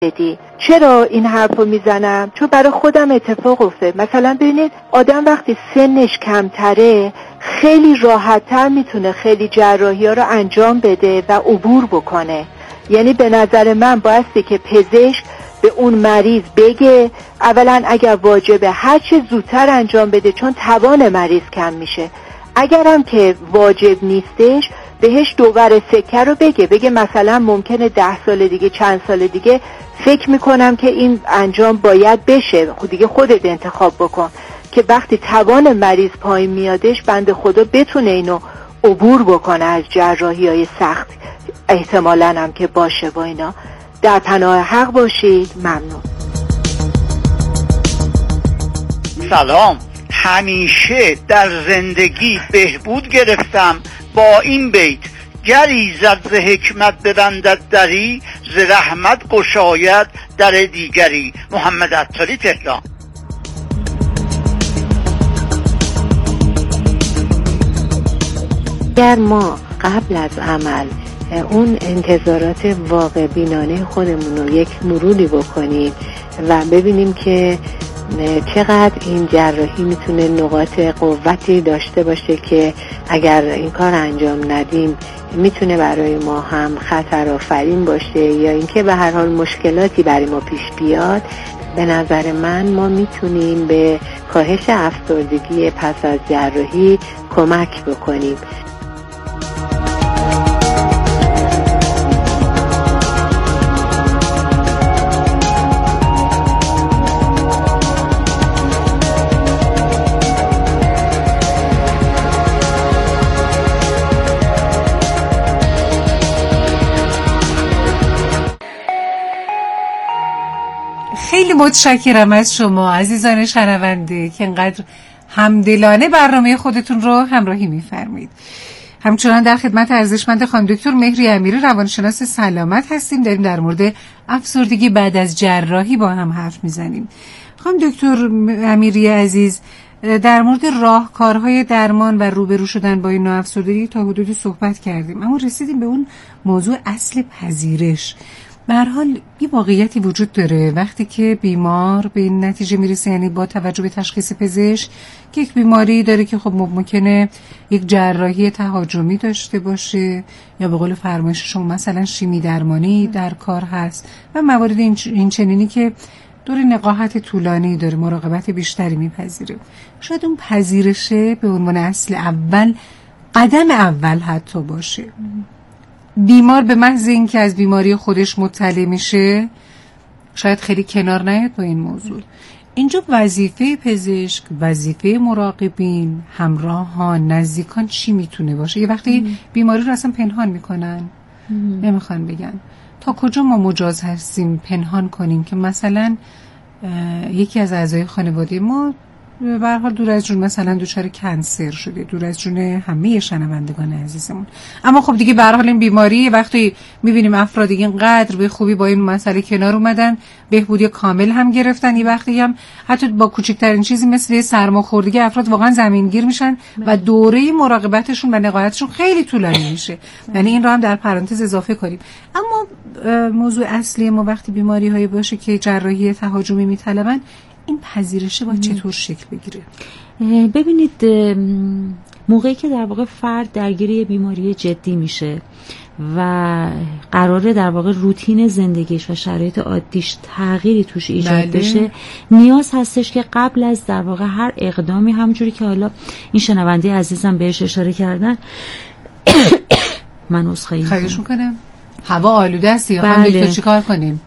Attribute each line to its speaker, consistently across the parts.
Speaker 1: بدی. چرا این حرفو میزنم؟ چون برای خودم اتفاق افتاد. مثلا ببینید آدم وقتی سنش کمتره خیلی راحت‌تر میتونه خیلی جراحی‌ها رو انجام بده و عبور بکنه. یعنی به نظر من بایستی که پزشک به اون مریض بگه اولا اگر واجبه هر چه زودتر انجام بده، چون توان مریض کم میشه. اگرم که واجب نیستش بهش دوباره سکه رو بگه مثلا ممکنه 10 سال دیگه چند سال دیگه فکر میکنم که این انجام باید بشه، دیگه خودت انتخاب بکن که وقتی توان مریض پایین میادش بنده خدا بتونه اینو عبور بکنه از جراحی‌های سخت. احتمالاً هم که باشه. با اینا در پناه حق باشید. ممنون.
Speaker 2: سلام. همیشه در زندگی بهبود گرفتم با این بیت: گری زد ز حکمت ببندد دری، ز رحمت گشاید در دیگری. محمد عطاری، تهران.
Speaker 3: اگر ما قبل از عمل اون انتظارات واقع بینانه خودمون رو یک مروری بکنیم و ببینیم که چقدر این جراحی میتونه نقاط قوتی داشته باشه که اگر این کار انجام ندیم میتونه برای ما هم خطر آفرین باشه یا اینکه به هر حال مشکلاتی برای ما پیش بیاد، به نظر من ما میتونیم به کاهش افسردگی پس از جراحی کمک بکنیم.
Speaker 4: خیلی متشکرم از شما عزیزان شنونده که انقدر همدلانه برنامه خودتون رو همراهی می‌فرمایید. همچنان در خدمت ارزشمند خانم دکتر مهری امیری روانشناس سلامت هستیم. داریم در مورد افسردگی بعد از جراحی با هم حرف میزنیم. خانم دکتر امیری عزیز، در مورد راهکارهای درمان و روبرو شدن با این نوع افسردگی تا حدودی صحبت کردیم، اما رسیدیم به اون موضوع اصل پذیرش. به هر حال یه واقعیتی وجود داره وقتی که بیمار به این نتیجه میرسه، یعنی با توجه به تشخیص پزشک که یک بیماری داره که خب ممکنه یک جراحی تهاجمی داشته باشه یا به قول فرمایش شما مثلا شیمی درمانی در کار هست و موارد این چنینی که دور نقاهت طولانی داره، مراقبت بیشتری میپذیره. شاید اون پذیرشه به عنوان اصل اول، قدم اول حتی باشه. بیمار به محض اینکه از بیماری خودش مطلع میشه شاید خیلی کنار نیاد با این موضوع. اینجا وظیفه پزشک، وظیفه مراقبین، همراهان، نزدیکان چی میتونه باشه؟ یه وقتی بیماری رو اصلا پنهان میکنن، نمیخوان بگن. تا کجا ما مجاز هستیم پنهان کنیم که مثلا یکی از اعضای خانواده ما به هر حال دور از جون مثلا دچار کنسر شده، دور از جون همه شنوندگان عزیزمون، اما خب دیگه به هر حال این بیماری وقتی میبینیم افراد دیگه اینقدر به خوبی با این مسئله کنار اومدن، بهبودی کامل هم گرفتن، این وقتی هم حتی با کوچکترین چیزی مثل سرماخوردگی افراد واقعا زمینگیر میشن و دوره مراقبتشون و نقاهتشون خیلی طولانی میشه. یعنی این رو هم در پرانتز اضافه کنیم. اما موضوع اصلی ما وقتی بیماری هایی باشه که جراحی تهاجمی میطلبن، این پذیرشه باید چطور شکل بگیره؟
Speaker 5: ببینید، موقعی که در واقع فرد درگیر یه بیماری جدی میشه و قراره در واقع روتین زندگیش و شرایط عادیش تغییری توش ایجاد بشه، نیاز هستش که قبل از در واقع هر اقدامی، همونجوری که حالا این شنونده عزیزم بهش اشاره کردن من
Speaker 4: خواهش میکنم. هوا آلوده است یا هم دکتر چیکار کنیم؟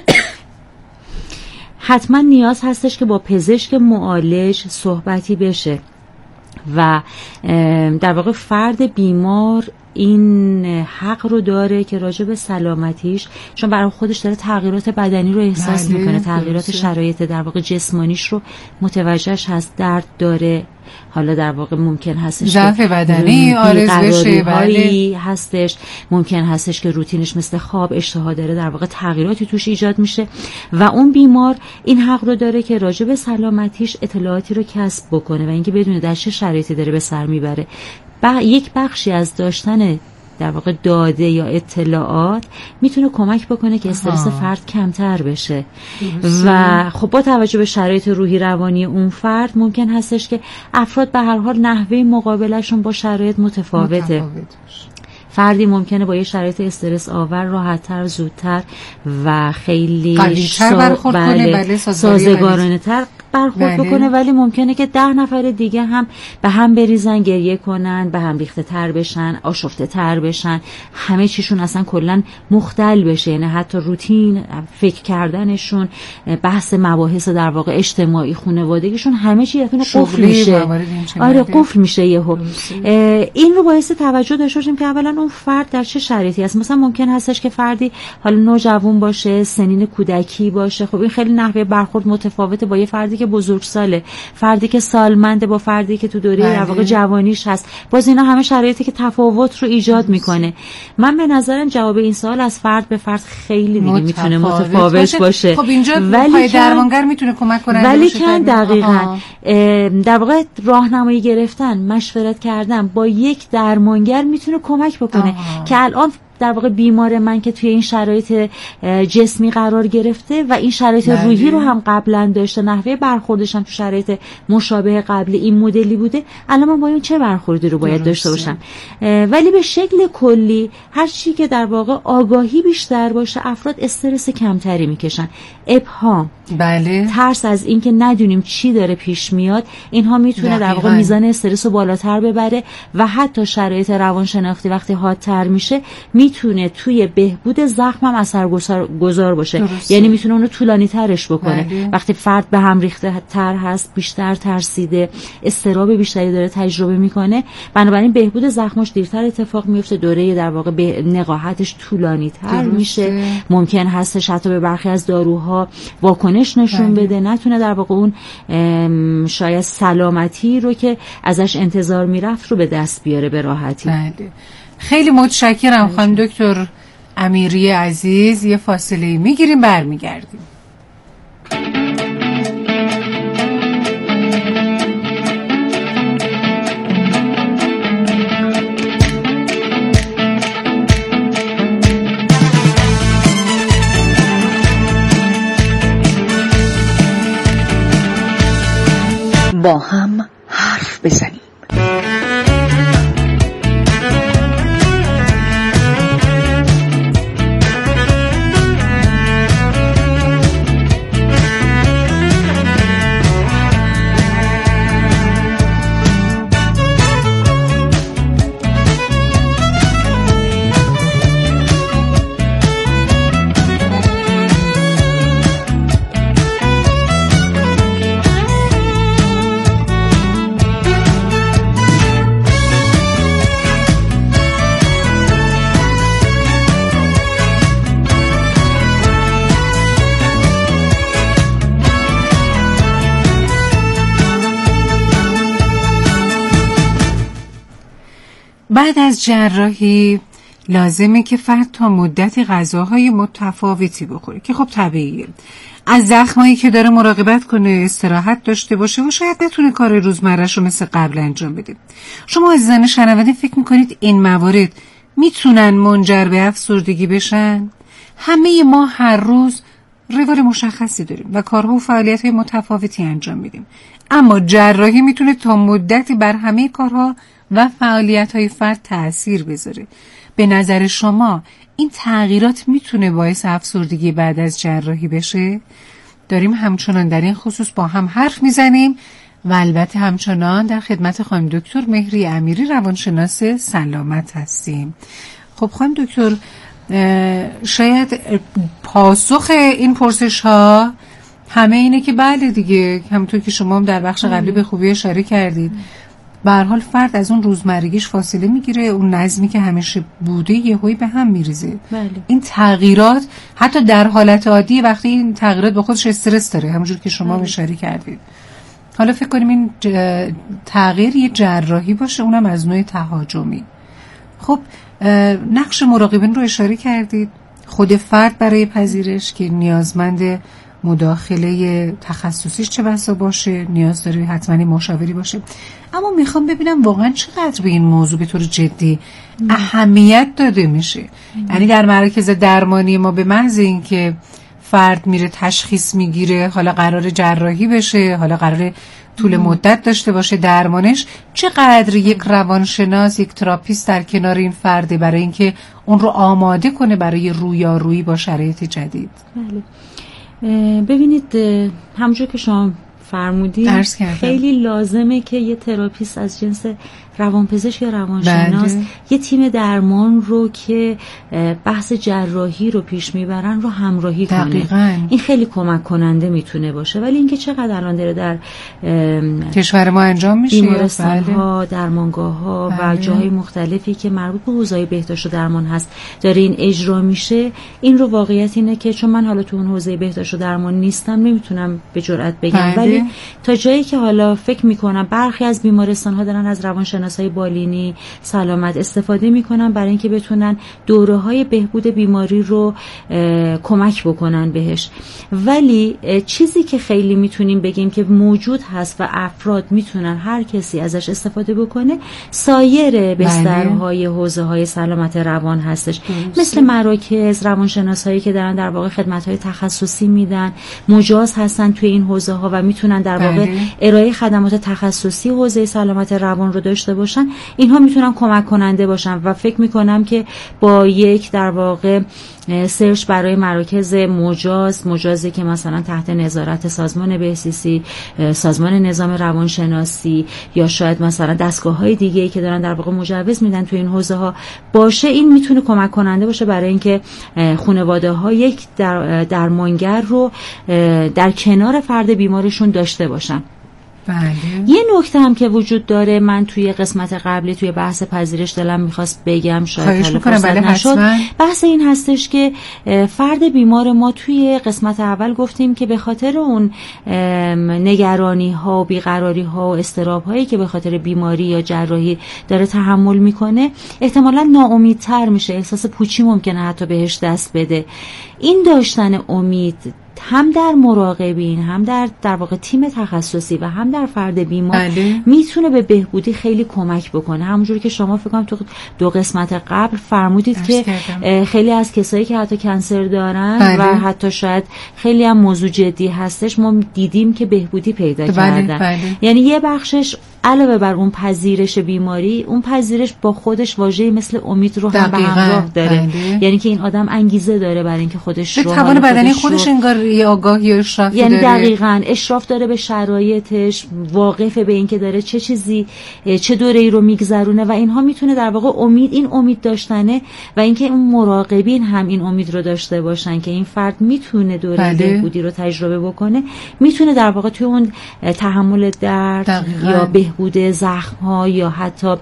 Speaker 5: حتما نیاز هستش که با پزشک معالج صحبتی بشه و در واقع فرد بیمار این حق رو داره که راجع به سلامتیش، چون برای خودش داره تغییرات بدنی رو احساس میکنه، تغییرات شرایط در واقع جسمانیش رو متوجهش هست، درد داره، حالا در واقع ممکن هستش
Speaker 4: ضعف بدنی عارض بشه،
Speaker 5: هستش، ممکن هستش که روتینش مثل خواب، اشتها داره، در واقع تغییراتی توش ایجاد میشه و اون بیمار این حق رو داره که راجع به سلامتیش اطلاعاتی رو کسب بکنه و اینکه بدونه در چه شرایطی داره به سر میبره. یک بخشی از داشتن در واقع داده یا اطلاعات میتونه کمک بکنه که استرس فرد کمتر بشه و خب با توجه به شرایط روحی روانی اون فرد ممکن هستش که افراد به هر حال نحوه مقابلشون با شرایط متفاوته. فردی ممکنه با یه شرایط استرس آور راحت‌تر، زودتر و خیلی سازگارانه تر برخورد بکنه، ولی ممکنه که 10 نفر دیگه هم به هم بریزن، گریه کنن، به هم ریخته تر بشن، آشفته تر بشن، همه چیشون اصلا کلن مختل بشه، یعنی حتی روتین فکر کردنشون، بحث مباحث در واقع اجتماعی خانوادگیشون همه چی یعنی قفل میشه. آره قفل میشه یهو. این رو باعث توجه داشته باشیم که اولا اون فرد در چه شرایطی است. مثلا ممکن هستش که فردی حالا نوجوان باشه، سنین کودکی باشه، خب این خیلی نحوه برخورد متفاوته با یه فردی که بزرگساله، فردی که سالمنده با فردی که تو دوره در واقع جوانیش هست. باز اینا همه شرایطی که تفاوت رو ایجاد میکنه. من به نظرم جواب این سوال از فرد به فرد خیلی دیگه میتونه متفاوت باشه.
Speaker 4: خب اینجا پای درمانگر میتونه کمک کنه.
Speaker 5: ولی که دقیقاً در واقع راهنمایی گرفتن، مشورت کردن با یک درمانگر میتونه کمک بکنه که الان در واقع بیمار من که توی این شرایط جسمی قرار گرفته و این شرایط روحی رو هم قبلا داشته، نحوه برخوردش هم تو شرایط مشابه قبلی این مدلی بوده، الان من با این چه برخوردی رو باید داشته باشم. ولی به شکل کلی هر چی که در واقع آگاهی بیشتر باشه، افراد استرس کمتری میکشن. ابهام، ترس از این که ندونیم چی داره پیش میاد، اینها میتونه در واقع میزان استرس رو بالاتر ببره و حتی شرایط روانشناختی وقتی حادتر میشه میتونه توی بهبود زخم هم اثرگذار باشه. یعنی میتونه اونو طولانی ترش بکنه. وقتی فرد به هم ریخته تر هست، بیشتر ترسیده، اضطراب بیشتری داره تجربه میکنه، بنابراین بهبود زخمش دیرتر اتفاق میفته، دوره در واقع به نقاهتش طولانی تر میشه. ممکن هستش حتی به برخی از داروها واکنش نشون بده، نتونه در واقع اون شاید سلامتی رو که ازش انتظار میرفت رو به دست بیاره به راحتی.
Speaker 4: خیلی متشکرم خانم دکتر امیری عزیز. یه فاصله میگیریم، برمیگردیم.
Speaker 6: با هم حرف بزنیم.
Speaker 4: بعد از جراحی لازمه که فرد تا مدتی غذاهای متفاوتی بخوره که خب طبیعیه. از زخمایی که داره مراقبت کنه، استراحت داشته باشه و شاید نتونه کار روزمره‌شو مثل قبل انجام بده. شما عزیزان شنونده فکر میکنید این موارد میتونن منجر به افسردگی بشن؟ همه ما هر روز روال مشخصی داریم و کارها و فعالیت‌های متفاوتی انجام میدیم، اما جراحی میتونه تا مدتی بر همه کارها و فعالیت‌های فرد تأثیر بذاره. به نظر شما این تغییرات میتونه باعث افسردگی بعد از جراحی بشه؟ داریم همچنان در این خصوص با هم حرف میزنیم و البته همچنان در خدمت خانم دکتر مهری امیری روانشناس سلامت هستیم. خب خانم دکتر، شاید پاسخ این پرسش ها همه اینه که بله دیگه، همونطور که شما هم در بخش قبلی به خوبی اشاره کردید، به هر حال فرد از اون روزمرگیش فاصله میگیره، اون نظمی که همیشه بوده یهویی به هم میریزه.
Speaker 5: بله.
Speaker 4: این تغییرات حتی در حالت عادی وقتی این تغییرات به خودش استرس داره، همونجور که شما اشاره کردید. حالا فکر کنیم این تغییر یه جراحی باشه، اونم از نوع تهاجمی. خب نقش مراقبین رو اشاره کردید، خود فرد برای پذیرش که نیازمند مداخله تخصصیش چه بسا باشه، نیاز داره حتما مشاوری باشه. اما میخوام ببینم واقعا چقدر به این موضوع به طور جدی اهمیت داده میشه. یعنی در مراکز درمانی ما به محض این که فرد میره تشخیص میگیره، حالا قرار جراحی بشه، حالا قرار طول مدت داشته باشه درمانش، چقدر یک روانشناس، یک تراپیست در کنار این فرده برای اینکه اون رو آماده کنه برای رویارویی با شرایط جدید.
Speaker 5: بله. ببینید همونجور که شما فرمودید خیلی لازمه که یه تراپیست از جنس روانپزشک یا روانشناس یه تیم درمان رو که بحث جراحی رو پیش میبرن رو همراهی کنه. این خیلی کمک کننده میتونه باشه. ولی اینکه چقدر الان داره در
Speaker 4: کشور ما انجام میشه،
Speaker 5: بیمارستان‌ها، درمانگاه‌ها و جاهای مختلفی که مربوط به حوزه بهداشت و درمان هست داره این اجرا میشه، این رو واقعیت اینه که چون من حالا تو اون حوزه بهداشت و درمان نیستم نمیتونم به جرئت بگم، ولی تا جایی که حالا فکر میکنم برخی از بیمارستان‌ها دارن از روانشناسای بالینی سلامت استفاده میکنن برای اینکه بتونن دوره‌های بهبود بیماری رو کمک بکنن بهش. ولی چیزی که خیلی میتونیم بگیم که موجود هست و افراد میتونن هر کسی ازش استفاده بکنه، سایر بسترهای حوزه‌های سلامت روان هستش، مثل مراکز، روانشناسایی که دارن در واقع خدمات‌های تخصصی میدن، مجاز هستن توی این حوزه‌ها و میتونن در واقع ارائه خدمات تخصصی حوزه سلامت روان رو داشته باشن. اینها میتونن کمک کننده باشن و فکر میکنم که با یک در واقع سرچ برای مراکز مجازی که مثلا تحت نظارت سازمان بهسیسی، سازمان نظام روانشناسی یا شاید مثلا دستگاه‌های دیگه‌ای که دارن در واقع مجوز میدن تو این حوزه‌ها باشه، این میتونه کمک کننده باشه برای اینکه خانواده‌ها یک درمانگر رو در کنار فرد بیمارشون داشته باشن. یه نکته هم که وجود داره، من توی قسمت قبلی توی بحث پذیرش دلم میخواست بگم، شاید حالا فرصت نشد. بحث این هستش که فرد بیمار ما توی قسمت اول گفتیم که به خاطر اون نگرانی ها و بیقراری ها و اضطراب هایی که به خاطر بیماری یا جراحی داره تحمل میکنه، احتمالاً ناامیدتر میشه، احساس پوچی ممکنه حتی بهش دست بده. این داشتن امید هم در مراقبین، هم در واقع تیم تخصصی و هم در فرد بیمار میتونه به بهبودی خیلی کمک بکنه. همونجوری که شما فکر کنم تو 2 قسمت قبل فرمودید که خیلی از کسایی که حتی کنسر دارن و حتی شاید خیلی هم موضوع جدی هستش، ما دیدیم که بهبودی پیدا کردن. یعنی یه بخشش علاوه بر اون پذیرش بیماری، اون پذیرش با خودش واژه‌ای مثل امید رو هم به همراه داره. یعنی که این آدم انگیزه داره برای اینکه خودش رو
Speaker 4: توان بدنی خودش انگار یه آگاهی یا اشرافی
Speaker 5: یعنی
Speaker 4: داره.
Speaker 5: دقیقاً اشراف داره به شرایطش، واقفه به این که داره چه چیزی چه دوره‌ای رو میگذرونه و اینها میتونه در واقع امید داشتنه و اینکه اون مراقبین هم این امید رو داشته باشن که این فرد میتونه دوره بهبودی رو تجربه بکنه، میتونه در واقع توی اون تحمل درد یا بهبود زخم‌ها یا حتی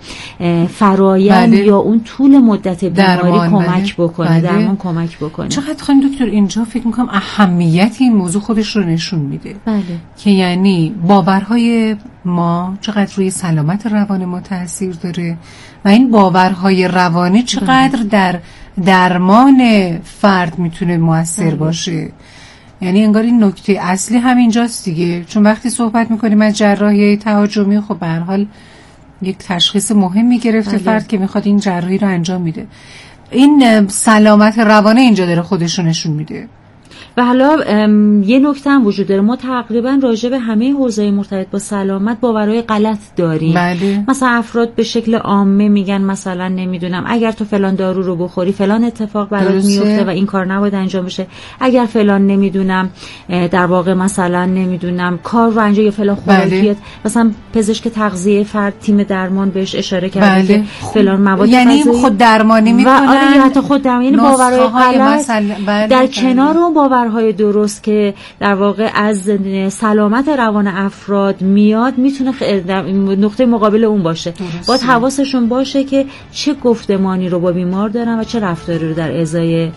Speaker 5: فرایند یا اون طول مدت بیماری کمک بکنه، درمان کمک بکنه.
Speaker 4: چقدر خانم دکتر اینجا فکر می‌کنم اهمیت این موضوع خودش رو نشون میده. که یعنی باورهای ما چقدر روی سلامت روان ما تاثیر داره و این باورهای روانی چقدر در درمان فرد میتونه مؤثر باشه. یعنی انگار این نکته اصلی همینجاست دیگه، چون وقتی صحبت میکنیم از جراحی تهاجمی، خب به هر حال یک تشخیص مهمی گرفته فرد که میخواد این جراحی رو انجام میده. این سلامت روانه اینجا داره خودش رو نشون میده.
Speaker 5: و حالا یه نکته هم وجود داره، ما تقریبا راجع به همه حوزه‌های مرتبط با سلامت باورهای غلط داریم. مثلا افراد به شکل عامه میگن مثلا نمیدونم اگر تو فلان دارو رو بخوری فلان اتفاق برات میفته و این کار نباید انجام بشه، اگر فلان نمیدونم در واقع مثلا نمیدونم کار رو انجام یا فلان خوراکیت، مثلا پزشک تغذیه فرد تیم درمان بهش اشاره کرده که فلان مواد
Speaker 4: یعنی خود درمانی میکنن
Speaker 5: و آره حتی خود درمانی، یعنی باورهای غلط در کنار اون باورهای درست که در واقع از سلامت روان افراد میاد میتونه نقطه مقابل اون باشه. باید حواسشون باشه که چه گفتمانی رو با بیمار دارن و چه رفتاری رو در ازای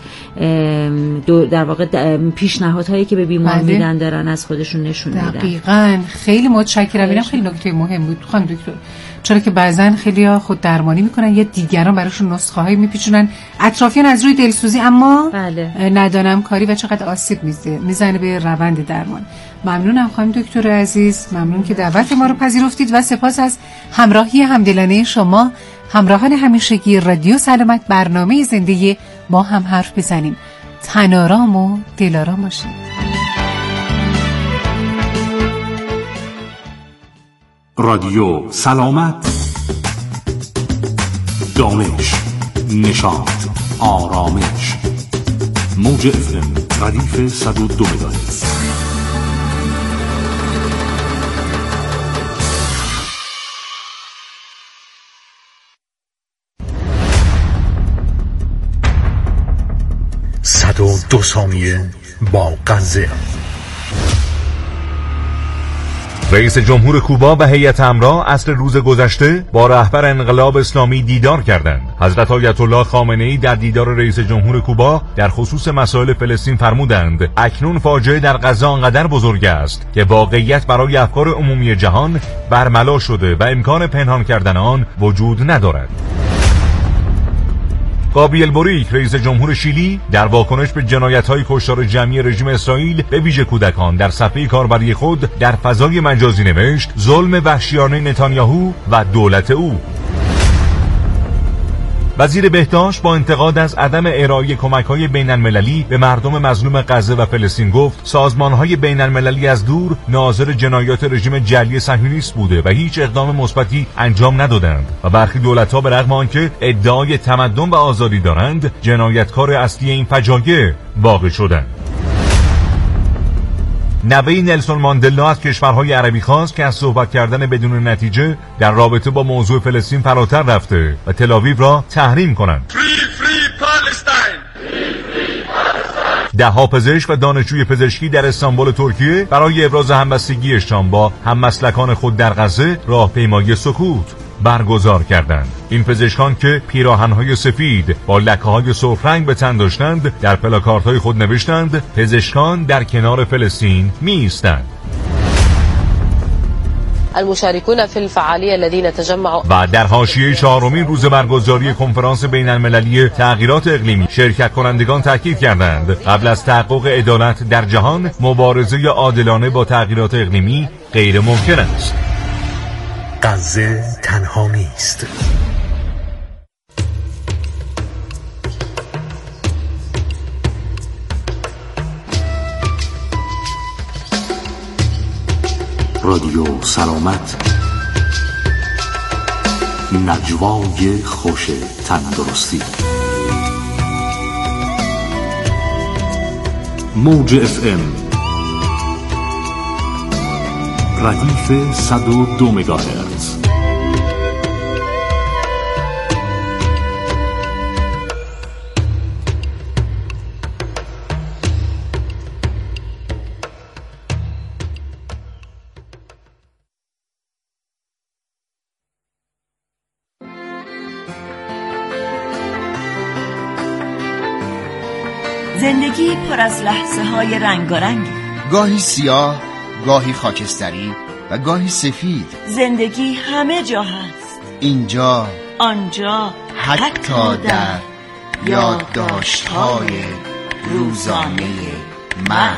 Speaker 5: در واقع پیشنهادهایی که به بیمار میدن دارن از خودشون نشون میدن.
Speaker 4: دقیقاً. خیلی متشکرم. اینم خیلی نکته مهم بود خانم دکتر، چرا که بعضن خیلی‌ها خود درمانی میکنن یا دیگران براشون نسخه‌هایی میپیچونن، اطرافیان از روی دلسوزی، اما ندانم کاری و چقدر آسیب میزنه به روند درمان. ممنونم خانم دکتر عزیز، ممنون که دعوت ما رو پذیرفتید و سپاس از همراهی همدلانه شما. همراهان همیشگی رادیو سلامت، برنامه زنده ما هم حرف بزنیم. تن‌آرام و دل‌آرام باشید.
Speaker 7: رادیو سلامت، دانش، نشاط، آرامش. موج FM ردیف 102 مگاهرتز.
Speaker 8: دو ثانیه با غزه. رئیس جمهور کوبا و هیئت امرا عصر روز گذشته با رهبر انقلاب اسلامی دیدار کردند. حضرت آیت الله خامنه‌ای در دیدار رئیس جمهور کوبا در خصوص مسائل فلسطین فرمودند اکنون فاجعه در غزه آنقدر بزرگ است که واقعیت برای افکار عمومی جهان برملا شده و امکان پنهان کردن آن وجود ندارد. گابریل بوریک رئیس جمهور شیلی در واکنش به جنایت‌های کشتار جمعی رژیم اسرائیل به ویژه کودکان در صفحه کاربری خود در فضای مجازی نوشت ظلم وحشیانه نتانیاهو و دولت او. وزیر بهداشت با انتقاد از عدم ارائه کمک‌های بین‌المللی به مردم مظلوم غزه و فلسطین گفت سازمان‌های بین‌المللی از دور ناظر جنایات رژیم جعلی صهیونیست بوده و هیچ اقدام مثبتی انجام ندادند و برخی دولت‌ها به رغم آنکه ادعای تمدن و آزادی دارند جنایتکار اصلی این فجایع واقع شدند. نوه نلسون ماندلا از کشورهای عربی خواست که از صحبت کردن بدون نتیجه در رابطه با موضوع فلسطین فراتر رفته و تل‌آویو را تحریم کنند. ده‌ها پزشک و دانشجوی پزشکی در استانبول ترکیه برای ابراز همبستگیشان با هممسلکان خود در غزه راهپیمایی سکوت برگزار کردند. این پزشکان که پیراهن‌های سفید با لکه‌های سرخ رنگ به تن داشتند در پلاکاردهای خود نوشتند پزشکان در کنار فلسطین می‌ایستند.
Speaker 9: المشاركون في الفعالية الذين تجمعوا.
Speaker 8: و در حاشیه چهارمین روز برگزاری کنفرانس بین‌المللی تغییرات اقلیمی شرکت کنندگان تاکید کردند قبل از تحقق عدالت در جهان مبارزه عادلانه با تغییرات اقلیمی غیر ممکن است. غزه تنها نیست.
Speaker 7: رادیو سلامت، نجوای خوش تندرستی. موج FM ردیف 102 مگاهرتز.
Speaker 10: زندگی پر از لحظه های رنگارنگی،
Speaker 11: گاهی سیاه، گاهی خاکستری و گاهی سفید.
Speaker 10: زندگی همه جا هست،
Speaker 11: اینجا،
Speaker 10: آنجا،
Speaker 11: حتی در یادداشت‌های روزانه من.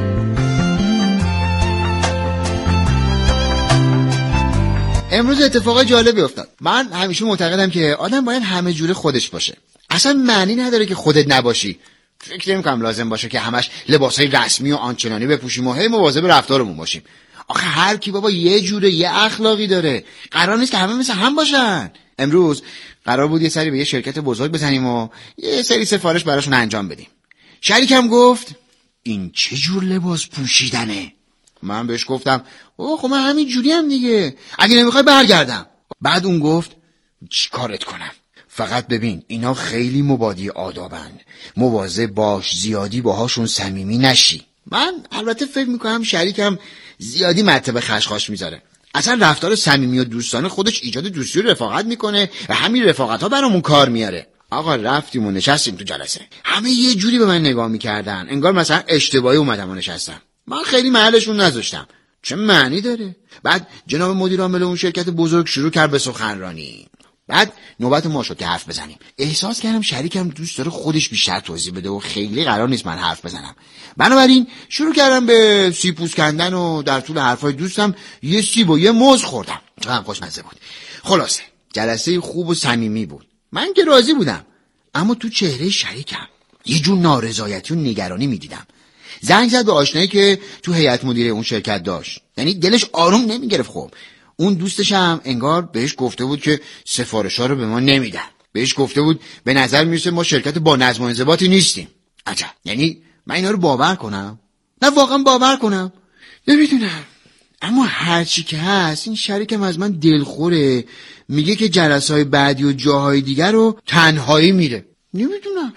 Speaker 11: امروز اتفاق جالبی افتاد. من همیشه معتقدم که آدم باید همه جوره خودش باشه. اصلا معنی نداره که خودت نباشی. فکر نمی‌کنم لازم باشه که همش لباسای رسمی و آنچنانی بپوشیم و هی مواظب رفتارمون باشیم. آخه هر کی بابا یه جوره، یه اخلاقی داره. قرار نیست که همه مثل هم باشن. امروز قرار بود یه سری به یه شرکت بزرگ بزنیم و یه سری سفارش براشون انجام بدیم. شریکم گفت این چه جور لباس پوشیدنه؟ من بهش گفتم خب من همین جوری هم دیگه، اگه نمیخوای برگردم. بعد اون گفت چی کارت کنم؟ فقط ببین اینا خیلی مبادی آدابن، مواظب باش زیادی باهاشون صمیمی نشی. من البته فکر میکنم شریکم زیادی مرتبه خشخاش میذاره. اصلا رفتار صمیمی و دوستانه خودش ایجاد دوستی و رفاقت میکنه و همین رفاقت ها برامون کار میاره. آقا رفتیم و نشستیم تو جلسه، همه یه جوری به من نگاه میکردن انگار مثلا اشتباهی اومدم و نشستم. من خیلی محلشون نذاشتم، چه معنی داره؟ بعد جناب مدیر عامل اون شرکت بزرگ شروع کرد به سخنرانی. بعد نوبت ما شد که حرف بزنیم. احساس کردم شریکم دوست داره خودش بیشتر توضیح بده و خیلی قرار نیست من حرف بزنم. بنابراین شروع کردم به سیب پوست کندن و در طول حرفای دوستم یه سیب و یه موز خوردم. چقدر خوشمزه بود. خلاصه جلسه خوب و صمیمی بود. من که راضی بودم، اما تو چهره شریکم یه جور نارضایتی و نگرانی میدیدم. زنگ زد به آشنایی که تو هیئت مدیره اون شرکت داشت. یعنی دلش آروم نمیگرفت. خب اون دوستش هم انگار بهش گفته بود که سفارش‌ها رو به ما نمیدن. بهش گفته بود به نظر میرسه ما شرکت با نظم و انضباطی نیستیم. عجب. یعنی من اینا رو باور کنم؟ نه واقعا باور کنم؟ نمیدونم. اما هرچی که هست این شریکم از من دلخوره. میگه که جلسه‌های بعدی و جاهای دیگر رو تنهایی میره. نمیدونم.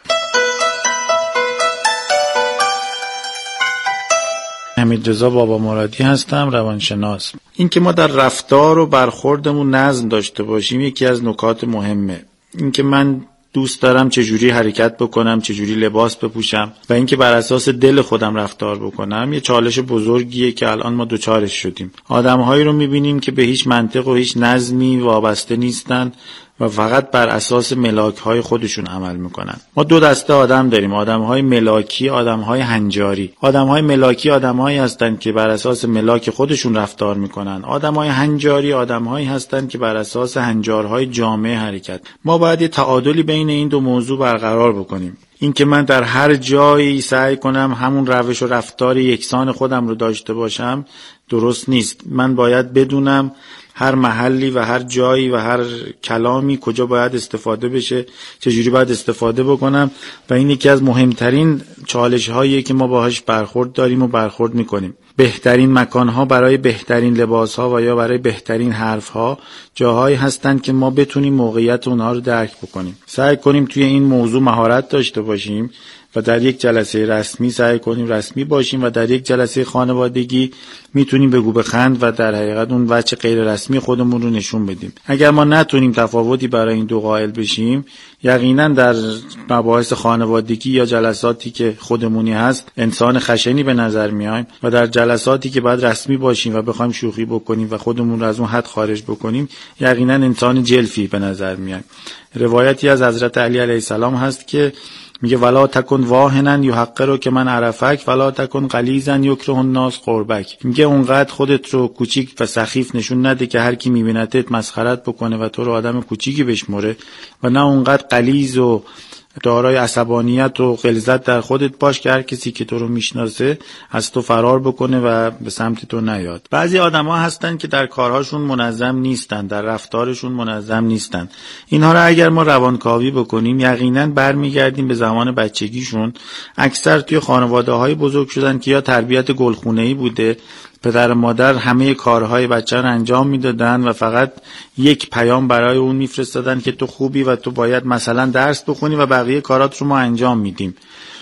Speaker 12: حمیدرضا بابا مرادی هستم، روانشناس. این که ما در رفتار و برخوردمون نظم داشته باشیم یکی از نکات مهمه. این که من دوست دارم چجوری حرکت بکنم، چجوری لباس بپوشم و اینکه بر اساس دل خودم رفتار بکنم یه چالش بزرگیه که الان ما دوچارش شدیم. آدم‌هایی رو می‌بینیم که به هیچ منطق و هیچ نظمی وابسته نیستن و فقط بر اساس ملاک‌های خودشون عمل میکنن. ما دو دسته آدم داریم، آدم‌های ملاکی، آدم‌های هنجاری. آدم‌های ملاکی آدم‌هایی هستند که بر اساس ملاک خودشون رفتار میکنن. آدم‌های هنجاری آدم‌هایی هستند که بر اساس هنجارهای جامعه حرکت. ما باید یه تعادلی بین این دو موضوع برقرار بکنیم. این که من در هر جایی سعی کنم همون روش و رفتار یکسان خودم رو داشته باشم درست نیست. من باید بدونم هر محلی و هر جایی و هر کلامی کجا باید استفاده بشه، چجوری باید استفاده بکنم و این یکی از مهمترین چالش‌هاییه که ما باهاش برخورد داریم و برخورد می‌کنیم. بهترین مکان‌ها برای بهترین لباس‌ها و یا برای بهترین حرف‌ها جاهایی هستند که ما بتونیم موقعیت اونها رو درک بکنیم. سعی کنیم توی این موضوع مهارت داشته باشیم و در یک جلسه رسمی سعی کنیم رسمی باشیم و در یک جلسه خانوادگی میتونیم بگو بخند و در حقیقت اون وجه غیر رسمی خودمون رو نشون بدیم. اگر ما نتونیم تفاوتی برای این دو قائل بشیم، یقینا در مباحث خانوادگی یا جلساتی که خودمونی هست انسان خشنی به نظر میایم و در جلساتی که باید رسمی باشیم و بخوایم شوخی بکنیم و خودمون رو از اون حد خارج بکنیم یقینا انسان جلفی به نظر میایم. روایتی از حضرت علی علیه السلام هست که میگه ولا تکن واهنن یحقرو که من عرفک ولا تکن غلیظن یکره الناس قربک. میگه اونقدر خودت رو کوچیک و سخیف نشون نده که هر کی میبینتت مسخرت بکنه و تو رو آدم کوچیکی بشمره و نه اونقدر غلیظ و دارای عصبانیت و غلظت در خودت باش که هر کسی که تو رو میشناسه از تو فرار بکنه و به سمت تو نیاد. بعضی آدما هستن که در کارهاشون منظم نیستن، در رفتارشون منظم نیستن. اینها رو اگر ما روانکاوی بکنیم یقینا برمیگردیم به زمان بچگیشون. اکثر توی خانواده‌های بزرگ شدن که یا تربیت گلخونه‌ای بوده، پدر و مادر همه کارهای بچه رو انجام میدادن و فقط یک پیام برای اون میفرستادن که تو خوبی و تو باید مثلا درس بخونی و بقیه کارات رو ما انجام میدیم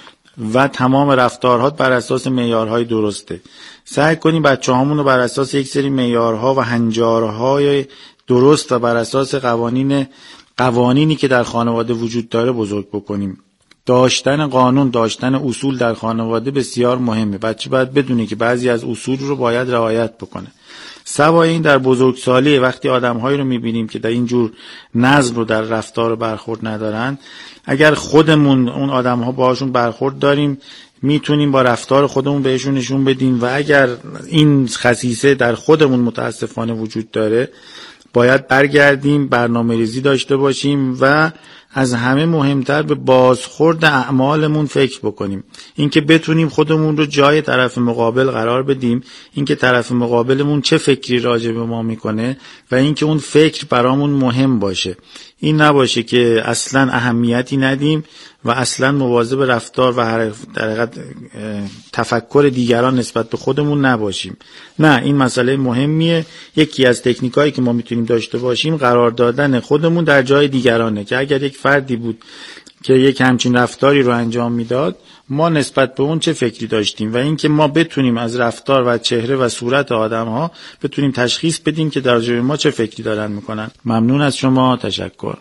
Speaker 12: و تمام رفتارهات بر اساس معیارهای درسته. سعی کنیم بچه‌هامون رو بر اساس یک سری معیارها و هنجارهای درست و بر اساس قوانینی که در خانواده وجود داره بزرگ بکنیم. داشتن قانون، داشتن اصول در خانواده بسیار مهمه. بچه باید بدونه که بعضی از اصول رو باید رعایت بکنه. سوای این در بزرگسالی وقتی آدم‌هایی رو می‌بینیم که در این جور نظم رو در رفتار و برخورد ندارن، اگر خودمون اون آدم‌ها باهاشون برخورد داریم میتونیم با رفتار خودمون بهشون نشون بدیم و اگر این خصیصه در خودمون متاسفانه وجود داره باید برگردیم، برنامه‌ریزی داشته باشیم و از همه مهمتر به بازخورد اعمالمون فکر بکنیم. اینکه بتونیم خودمون رو جای طرف مقابل قرار بدیم، اینکه طرف مقابلمون چه فکری راجع به ما میکنه و اینکه اون فکر برامون مهم باشه. این نباشه که اصلا اهمیتی ندیم و اصلا مواظب رفتار و در حقیقت تفکر دیگران نسبت به خودمون نباشیم. نه، این مسئله مهمیه. یکی از تکنیکایی که ما میتونیم داشته باشیم قرار دادن خودمون در جای دیگرانه، که اگر یک فردی بود که یک همچین رفتاری رو انجام میداد ما نسبت به اون چه فکری داشتیم و اینکه ما بتونیم از رفتار و چهره و صورت آدم‌ها بتونیم تشخیص بدیم که در جای ما چه فکری دارن میکنن. ممنون از شما. تشکر.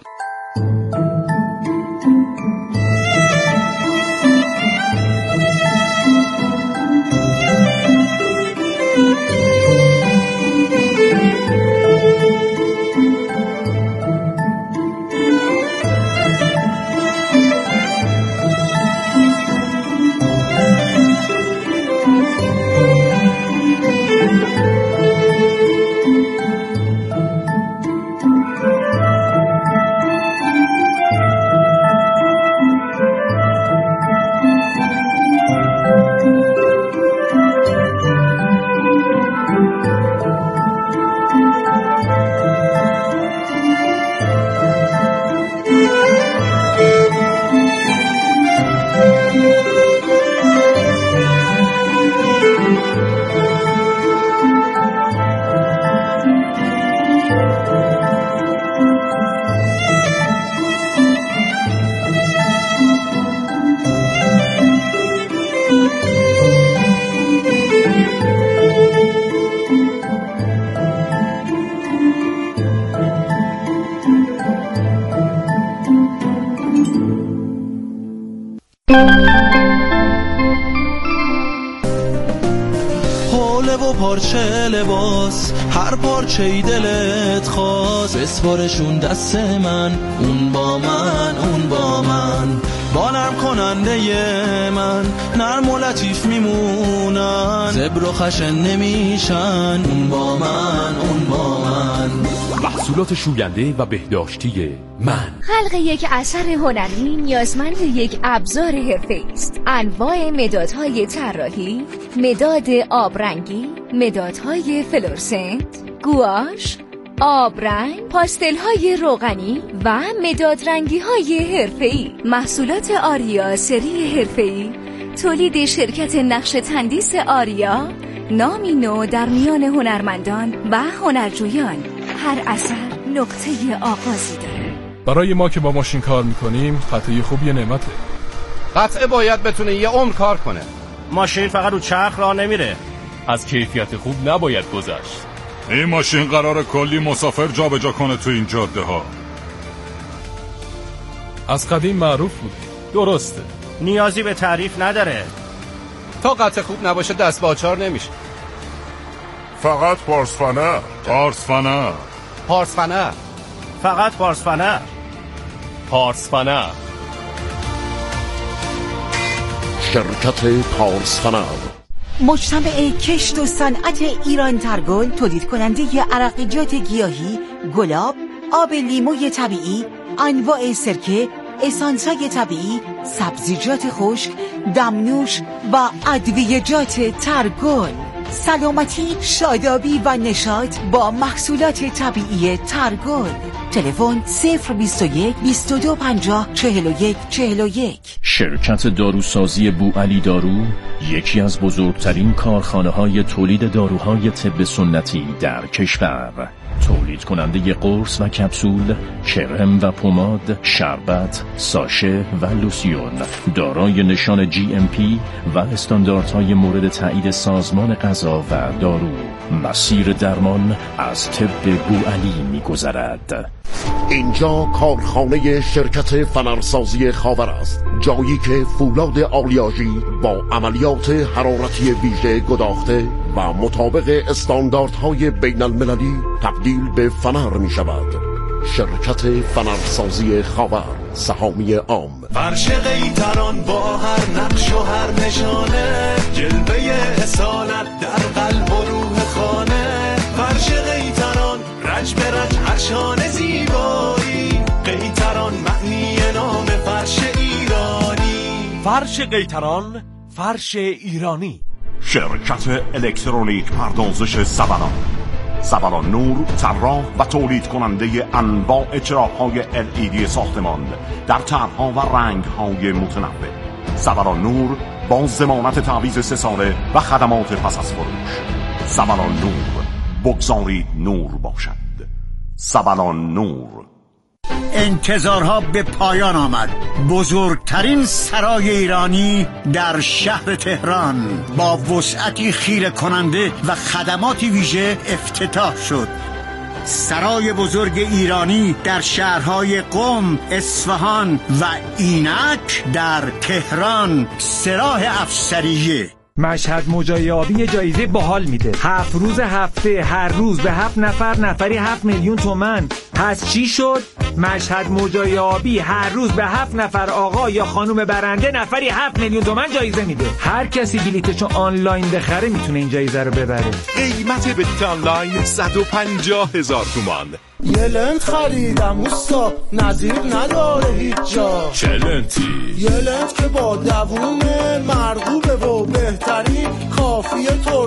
Speaker 13: حوله و پارچه لباس، هر پارچه ای دلت خواست بسپارشون دست من، اون با من، اون با من، با نرم کننده من، نرم و لطیف میمونن، زبر و خشن نمیشن، اون با من، اون با من.
Speaker 14: محصولات شوینده و بهداشتی من.
Speaker 15: خلق یک اثر هنری نیازمند یک ابزار حرفه‌ای است. انواع مدادهای طراحی، مداد آبرنگی، مدادهای فلورسنت، گواش، آبرنگ، پاستل‌های روغنی و مداد رنگی‌های حرفه‌ای. محصولات آریا سری حرفه‌ای تولید شرکت نقش تندیس آریا، نامی نو در میان هنرمندان و هنرجویان. هر اثر نقطه آغازی داره.
Speaker 16: برای ما که با ماشین کار میکنیم قطعه خوب یه نعمته.
Speaker 17: قطعه باید بتونه یه عمر کار کنه. ماشین فقط رو چرخ راه نمیره.
Speaker 16: از کیفیت خوب نباید گذشت.
Speaker 18: این ماشین قراره کلی مسافر جابجا کنه تو این جاده ها.
Speaker 16: از قدیم معروف بود.
Speaker 17: درسته. نیازی به تعریف نداره. تا قطعه خوب نباشه دست به آچار نمیشه.
Speaker 18: فقط پارسفنر. پارسفنر.
Speaker 17: پارسفنر. فقط پارسفنر.
Speaker 16: پارسفنر.
Speaker 19: شرکت پارسفنر.
Speaker 6: مجتمع کشت و صنعت ایران ترگل تولید کننده عرقیات گیاهی، گلاب، آب لیموی طبیعی، انواع سرکه، اسانس‌های طبیعی، سبزیجات خشک، دمنوش و ادویه‌جات ترگل. سلامتی، شادابی و نشاط با محصولات طبیعی ترگل. تلفن 021 22 50 41 41.
Speaker 19: شرکت داروسازی بوعلی دارو یکی از بزرگترین کارخانه‌های تولید داروهای طب سنتی در کشور. تولید کننده قرص و کپسول، کرم و پماد، شربت، ساشه و لوسیون، دارای نشان GMP و استانداردهای مورد تایید سازمان غذا و دارو. مسیر درمان از طب بوعلی می‌گذرد.
Speaker 18: اینجا کارخانه شرکت فنرسازی خاور است، جایی که فولاد آلیاژی با عملیات حرارتی ویژه گداخته و مطابق استانداردهای بین المللی تبدیل به فنر می شود. شرکت فنرسازی خاور، سهامی عام.
Speaker 13: فرش قیطران با هر نقش و هر نشانه، جلوه اصالت در قلب و روح خانه. فرش قیطران رنج به رنج هرشانه زیبایی، قیطران معنی نام فرش ایرانی.
Speaker 14: فرش قیطران، فرش ایرانی.
Speaker 18: شرکت الکترونیک پردازش سبلان. سبلان نور، طراح و تولید کننده انواع چراغ‌های LED ساختمان در طرح‌ها و رنگ‌های متنوع. سبلان نور با ضمانت تعویض 3 ساله و خدمات پس از فروش. سبلان نور، بگذارید نور باشد. سبلان نور.
Speaker 20: انتظارها به پایان آمد. بزرگترین سرای ایرانی در شهر تهران با وسعتی خیره کننده و خدماتی ویژه افتتاح شد. سرای بزرگ ایرانی در شهرهای قم، اصفهان و اینک در تهران، سراح افسریه.
Speaker 21: مشهد مجای آبی جایزه باحال میده. 7 روز هفته، هر روز به 7 نفر، نفری 7 میلیون تومان. پس چی شد؟ مشهد مجای آبی هر روز به 7 نفر آقا یا خانم برنده نفری 7 میلیون تومان جایزه میده. هر کسی بلیتشو آنلاین بخره میتونه این جایزه رو ببره.
Speaker 14: قیمت بلیت آنلاین 150,000 تومان.
Speaker 13: یه لنت خریدم اوستا، نظیر نداره هیچ جا.
Speaker 14: چه لنتی؟
Speaker 13: یه لنت که با دووم مرغوبه و بهترین کافیه